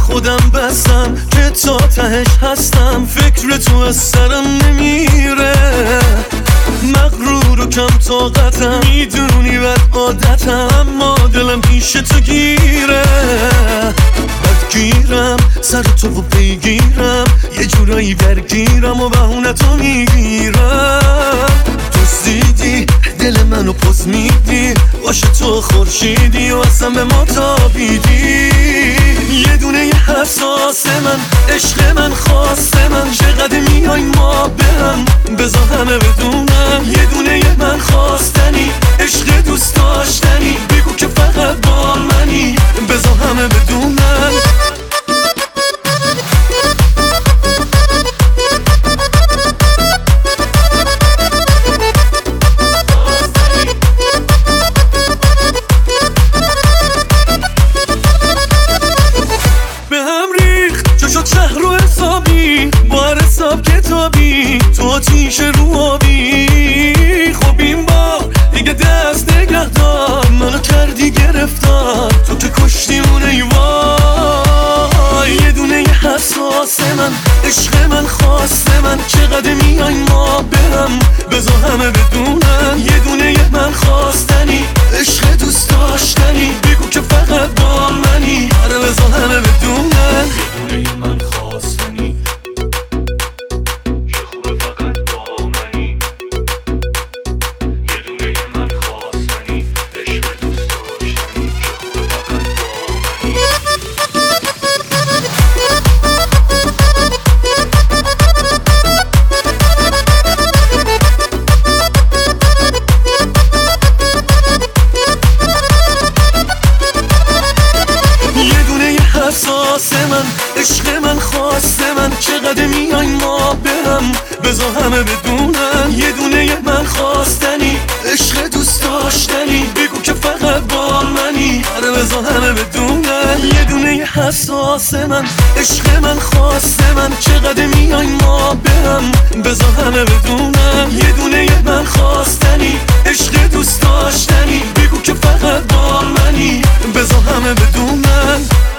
خودم بستم که تا تهش هستم، فکر تو از سرم نمیره. مغرور و کم طاقتم، میدونی بد عادتم، اما دلم پیش تو گیره. بدگیرم سر تو و پیگیرم، یه جورایی درگیرم و بهونه تو میگیرم. دزدیدی دل منو پس میدی، باشه تو خورشیدی و اصلا به ما تابیدی. یه دونه یه حساس من، عشق من، خواست من، چقدر میای ما برم بذار همه بدونم. یه دونه یه من خواستنی، عشق دوست داشتنی، بگو که فقط با منی بذار همه بدونم. شهر رو حسابی با هر حساب کتابی، تو آتیش رو آبی. خب این بار دیگه دست نگه دار، منو کردی گرفتار، تو که کشتیمون ای وای. یه دونه یه حساس من، عشق من، خواست من، چقدر میای ما برم بذار همه بدونن. یه دونه یه من خواستنی، عشق دوست داشتنی، بگو که فقط با منی، آره بذار همه بدونن. یه دونه یه من خواستنی، چه خوبه فقط با منی. یه دونه یه من خواستنی، عشق دوست داشتنی، چه خوبه فقط با منی. حساس من، عشق من، خواست من، چقدر میای ما برم بذار همه بدونن. یه دونه یه من خواستنی، عشق دوست داشتنی، بگو که فقط با منی، آره بذار همه بدونن. یه دونه یه حساس من، عشق من، خواست من، چقدر میای ما برم بذار همه بدونن. یه دونه یه من خواستنی، عشق دوست داشتنی، بگو که فقط با منی بذار همه بدونن.